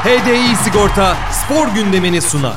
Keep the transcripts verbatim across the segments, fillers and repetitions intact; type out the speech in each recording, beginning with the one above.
H D I Sigorta spor gündemini sunar.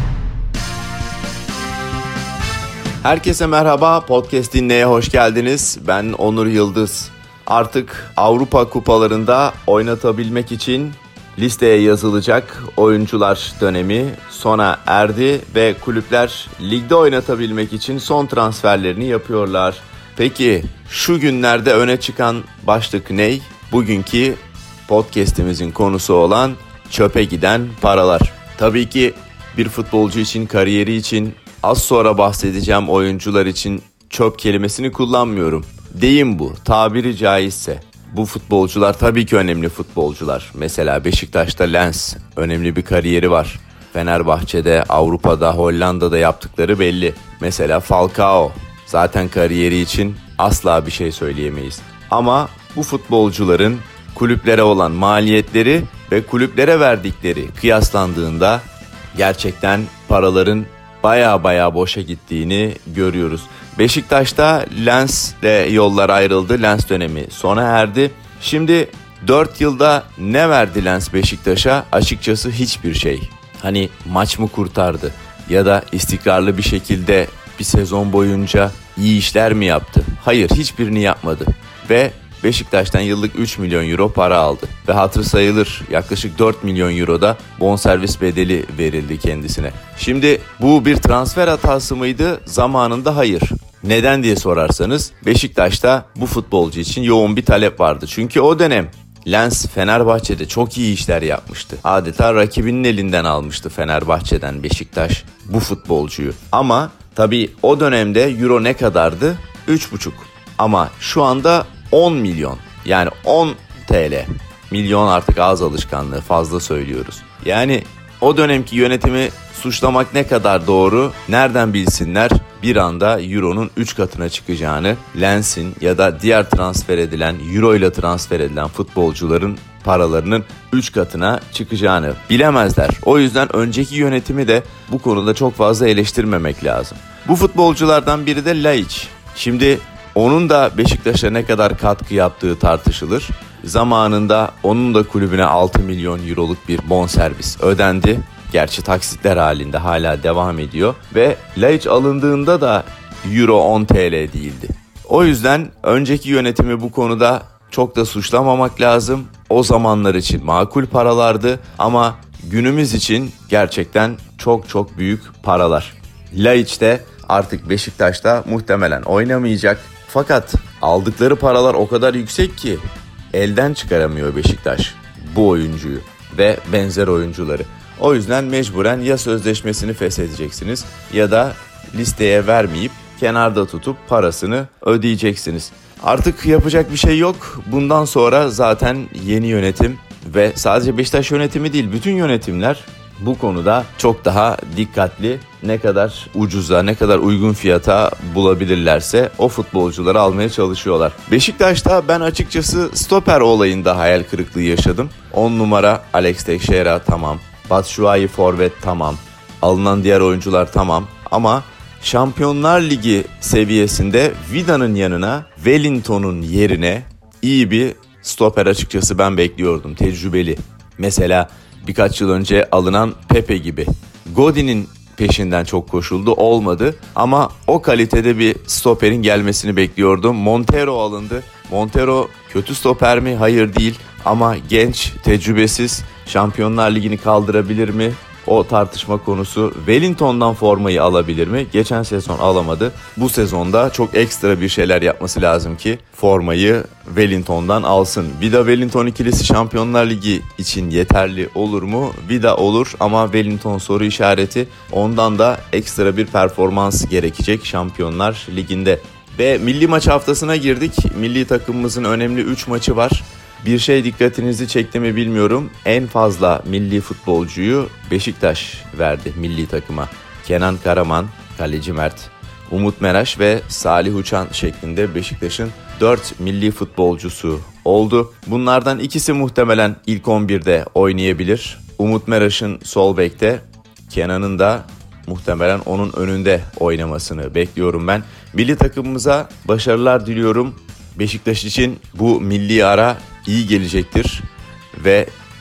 Herkese merhaba, podcast dinleye hoş geldiniz. Ben Onur Yıldız. Artık Avrupa kupalarında oynatabilmek için listeye yazılacak oyuncular dönemi sona erdi ve kulüpler ligde oynatabilmek için son transferlerini yapıyorlar. Peki şu günlerde öne çıkan başlık ne? Bugünkü podcast'imizin konusu olan çöpe giden paralar. Tabii ki bir futbolcu için, kariyeri için, az sonra bahsedeceğim oyuncular için çöp kelimesini kullanmıyorum. Deyim bu, tabiri caizse. Bu futbolcular tabii ki önemli futbolcular. Mesela Beşiktaş'ta Lens, önemli bir kariyeri var. Fenerbahçe'de, Avrupa'da, Hollanda'da yaptıkları belli. Mesela Falcao, zaten kariyeri için asla bir şey söyleyemeyiz. Ama bu futbolcuların kulüplere olan maliyetleri ve kulüplere verdikleri kıyaslandığında gerçekten paraların baya baya boşa gittiğini görüyoruz. Beşiktaş'ta Lens'le yollar ayrıldı. Lens dönemi sona erdi. Şimdi dört yılda ne verdi Lens Beşiktaş'a? Açıkçası hiçbir şey. Hani maç mı kurtardı? Ya da istikrarlı bir şekilde bir sezon boyunca iyi işler mi yaptı? Hayır, hiçbirini yapmadı. Ve Beşiktaş'tan yıllık üç milyon euro para aldı. Ve hatırı sayılır yaklaşık dört milyon euro da bonservis bedeli verildi kendisine. Şimdi bu bir transfer hatası mıydı? Zamanında hayır. Neden diye sorarsanız Beşiktaş'ta bu futbolcu için yoğun bir talep vardı. Çünkü o dönem Lens Fenerbahçe'de çok iyi işler yapmıştı. Adeta rakibinin elinden almıştı Fenerbahçe'den Beşiktaş bu futbolcuyu. Ama tabii o dönemde euro ne kadardı? üç buçuk. Ama şu anda on milyon, yani on T L. Milyon artık ağız alışkanlığı, fazla söylüyoruz. Yani o dönemki yönetimi suçlamak ne kadar doğru? Nereden bilsinler bir anda euronun üç katına çıkacağını, Lens'in ya da diğer transfer edilen, euro ile transfer edilen futbolcuların paralarının üç katına çıkacağını bilemezler. O yüzden önceki yönetimi de bu konuda çok fazla eleştirmemek lazım. Bu futbolculardan biri de Laiç. Şimdi onun da Beşiktaş'a ne kadar katkı yaptığı tartışılır. Zamanında onun da kulübüne altı milyon euroluk bir bonservis ödendi. Gerçi taksitler halinde hala devam ediyor. Ve Laiç alındığında da euro on T L değildi. O yüzden önceki yönetimi bu konuda çok da suçlamamak lazım. O zamanlar için makul paralardı ama günümüz için gerçekten çok çok büyük paralar. Laiç de artık Beşiktaş'ta muhtemelen oynamayacak. Fakat aldıkları paralar o kadar yüksek ki elden çıkaramıyor Beşiktaş bu oyuncuyu ve benzer oyuncuları. O yüzden mecburen ya sözleşmesini feshedeceksiniz ya da listeye vermeyip kenarda tutup parasını ödeyeceksiniz. Artık yapacak bir şey yok. Bundan sonra zaten yeni yönetim ve sadece Beşiktaş yönetimi değil, bütün yönetimler bu konuda çok daha dikkatli, ne kadar ucuza, ne kadar uygun fiyata bulabilirlerse o futbolcuları almaya çalışıyorlar. Beşiktaş'ta ben açıkçası stoper olayında hayal kırıklığı yaşadım. on numara Alex Teixeira tamam, Batshuayi forvet tamam, alınan diğer oyuncular tamam ama Şampiyonlar Ligi seviyesinde Vida'nın yanına Wellington'un yerine iyi bir stoper açıkçası ben bekliyordum, tecrübeli. Mesela birkaç yıl önce alınan Pepe gibi. Godin'in peşinden çok koşuldu, olmadı ama o kalitede bir stoperin gelmesini bekliyordum. Montero alındı. Montero kötü stoper mi? Hayır değil ama genç, tecrübesiz, Şampiyonlar Ligi'ni kaldırabilir mi? O tartışma konusu. Wellington'dan formayı alabilir mi? Geçen sezon alamadı. Bu sezonda çok ekstra bir şeyler yapması lazım ki formayı Wellington'dan alsın. Vida Wellington ikilisi Şampiyonlar Ligi için yeterli olur mu? Vida olur ama Wellington soru işareti. Ondan da ekstra bir performans gerekecek Şampiyonlar Ligi'nde. Ve milli maç haftasına girdik. Milli takımımızın önemli üç maçı var. Bir şey dikkatinizi çekti mi bilmiyorum. En fazla milli futbolcuyu Beşiktaş verdi milli takıma. Kenan Karaman, kaleci Mert, Umut Meraş ve Salih Uçan şeklinde Beşiktaş'ın dört milli futbolcusu oldu. Bunlardan ikisi muhtemelen ilk on birde oynayabilir. Umut Meraş'ın sol bekte, Kenan'ın da muhtemelen onun önünde oynamasını bekliyorum ben. Milli takımımıza başarılar diliyorum. Beşiktaş için bu milli ara iyi gelecektir ve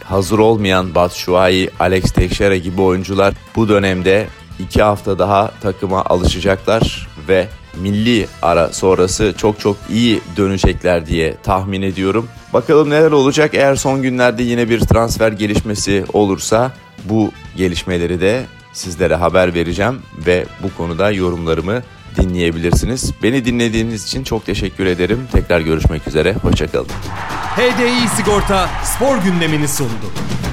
hazır olmayan Batshuayi, Alex Teixeira gibi oyuncular bu dönemde iki hafta daha takıma alışacaklar ve milli ara sonrası çok çok iyi dönecekler diye tahmin ediyorum. Bakalım neler olacak. Eğer son günlerde yine bir transfer gelişmesi olursa bu gelişmeleri de sizlere haber vereceğim ve bu konuda yorumlarımı dinleyebilirsiniz. Beni dinlediğiniz için çok teşekkür ederim. Tekrar görüşmek üzere. Hoşça kalın. H D I Sigorta spor gündemini sundu.